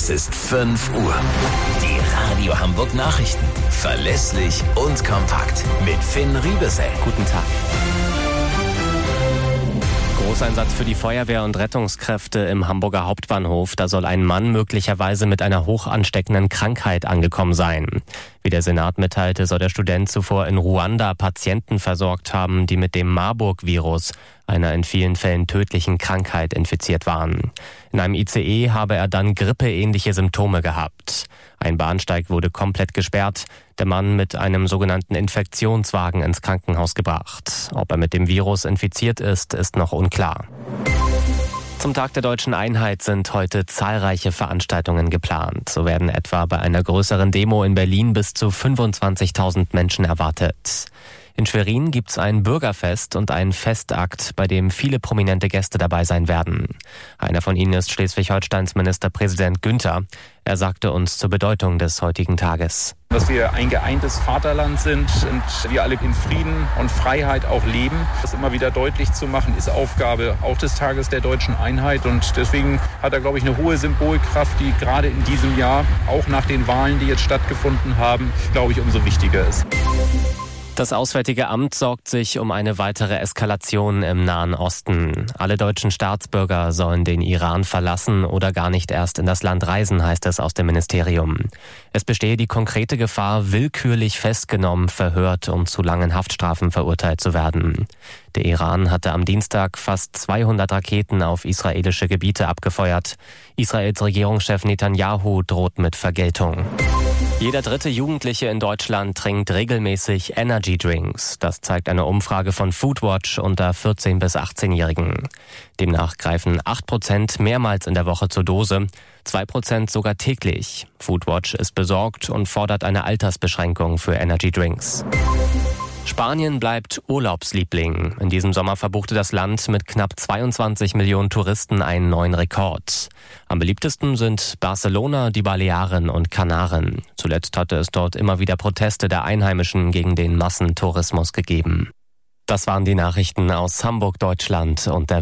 Es ist 5 Uhr. Die Radio Hamburg Nachrichten. Verlässlich und kompakt. Mit Finn Riebesell. Guten Tag. Großeinsatz für die Feuerwehr und Rettungskräfte im Hamburger Hauptbahnhof. Da soll ein Mann möglicherweise mit einer hoch ansteckenden Krankheit angekommen sein. Wie der Senat mitteilte, soll der Student zuvor in Ruanda Patienten versorgt haben, die mit dem Marburg-Virus, einer in vielen Fällen tödlichen Krankheit, infiziert waren. In einem ICE habe er dann grippeähnliche Symptome gehabt. Ein Bahnsteig wurde komplett gesperrt, der Mann mit einem sogenannten Infektionswagen ins Krankenhaus gebracht. Ob er mit dem Virus infiziert ist, ist noch unklar. Zum Tag der Deutschen Einheit sind heute zahlreiche Veranstaltungen geplant. So werden etwa bei einer größeren Demo in Berlin bis zu 25.000 Menschen erwartet. In Schwerin gibt's ein Bürgerfest und einen Festakt, bei dem viele prominente Gäste dabei sein werden. Einer von ihnen ist Schleswig-Holsteins Ministerpräsident Günther. Er sagte uns zur Bedeutung des heutigen Tages. Dass wir ein geeintes Vaterland sind und wir alle in Frieden und Freiheit auch leben. Das immer wieder deutlich zu machen, ist Aufgabe auch des Tages der Deutschen Einheit. Und deswegen hat er, glaube ich, eine hohe Symbolkraft, die gerade in diesem Jahr, auch nach den Wahlen, die jetzt stattgefunden haben, glaube ich, umso wichtiger ist. Das Auswärtige Amt sorgt sich um eine weitere Eskalation im Nahen Osten. Alle deutschen Staatsbürger sollen den Iran verlassen oder gar nicht erst in das Land reisen, heißt es aus dem Ministerium. Es bestehe die konkrete Gefahr, willkürlich festgenommen, verhört und zu langen Haftstrafen verurteilt zu werden. Der Iran hatte am Dienstag fast 200 Raketen auf israelische Gebiete abgefeuert. Israels Regierungschef Netanyahu droht mit Vergeltung. Jeder dritte Jugendliche in Deutschland trinkt regelmäßig Energy Drinks. Das zeigt eine Umfrage von Foodwatch unter 14- bis 18-Jährigen. Demnach greifen 8% mehrmals in der Woche zur Dose, 2% sogar täglich. Foodwatch ist besorgt und fordert eine Altersbeschränkung für Energy Drinks. Spanien bleibt Urlaubsliebling. In diesem Sommer verbuchte das Land mit knapp 22 Millionen Touristen einen neuen Rekord. Am beliebtesten sind Barcelona, die Balearen und Kanaren. Zuletzt hatte es dort immer wieder Proteste der Einheimischen gegen den Massentourismus gegeben. Das waren die Nachrichten aus Hamburg, Deutschland und der